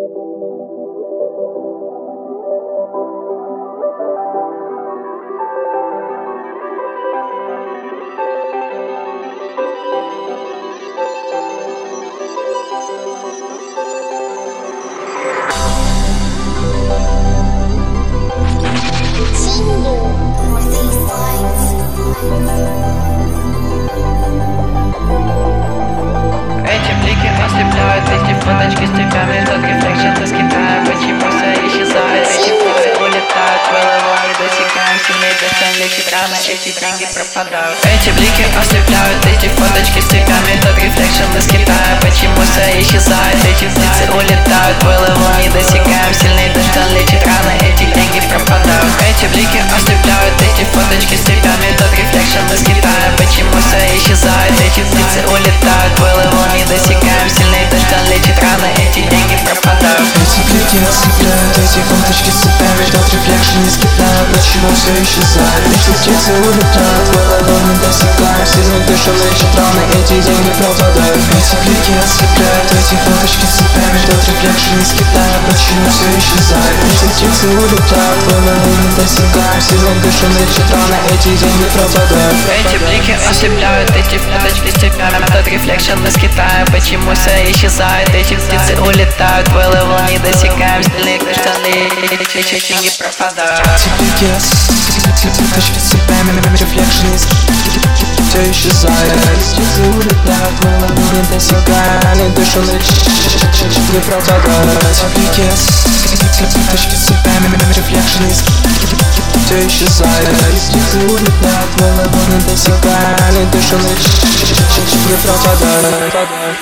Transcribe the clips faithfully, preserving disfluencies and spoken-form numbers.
Эти блики ослепляют, эти фоточки с цепями, тот рефлекшн из Китая, почему все исчезает, эти птицы улетают, вылываем, не досекаем, сильнее дождем лечит рано, эти деньги пропадают. Эти блики ослепляют, эти фоточки с цепями, тот рефлекшн из Китая, почему все исчезает, эти птицы улетают, вылываем, не досекаем, сильнее дождем лечит рано, эти деньги пропадают. Эти блики ослепляют, эти фоточки с цепями, тот рефлекшн из Китая, почему все исчезает, эти птицы улетают, вылываем, не досекаем, сильнее дождем лечит рано, эти деньги пропадают. Эти блики ослепляют, эти фоточки с цепями, тот рефлекшн из Китая, почему все исчезает, эти птицы улетают, вылываем, не досекаем, сильнее дождем лечит рано, эти деньги пропадают. Эти блики ослепляют, эти фоточки с цепями, тот рефлекшн из Китая, почему все исчезает, эти птицы улетают, вылываем, не досекаем, сильнее дождем лечит рано, эти деньги пропадают. Эти блики ослепляют, эти фоточки с цепями, тот рефлекшн из Китая, почему все исчезает, эти птицы улетают, вылываем, не досекаем, сильнее дождем лечит, деньги пропадают. Эти блики ослепляют, фоточки с цепями, рефлекшн из все исчезает, птицы улетают, вылываем, не досекаем, не дышим, не пропадают. Эти блики ослепляют, фоточки с цепями, рефлекшн из все исчезает, птицы улетают, вылываем, не досекаем, не дышим, не пропадают.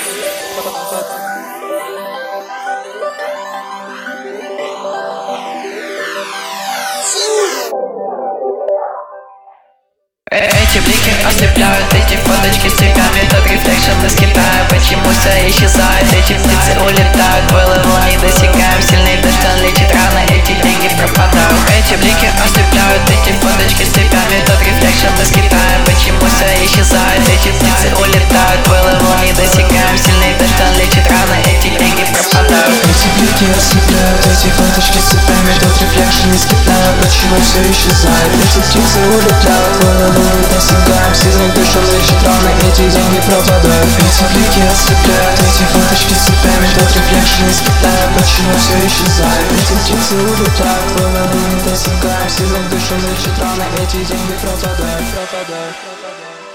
Эти блики ослепляют, эти фоточки с цепями, тот рефлекшн из Китая, почему все исчезает, эти птицы улетают, вылываем, не досекаем, сильнее дождем лечит рано, эти деньги пропадают. Эти блики ослепляют, эти фоточки с цепями, тот рефлекшн из Китая, почему все исчезает, эти птицы улетают, вылываем, не досекаем, сильнее дождем лечит рано, эти деньги пропадают. Эти блики ослепляют, эти фоточки с цепями, тот рефлекшн из Китая, почему все исчезает, эти птицы улетают, вылываем, не досекаем, сильнее дышим, лечит рано, эти деньги пропадают. Эти блики ослепляют, эти фоточки с цепями, тот рефлекшн из Китая, почему все исчезает, эти птицы улетают, вылываем, не досекаем, сильнее дышим, лечит рано, эти деньги пропадают, пропадают, пропадают.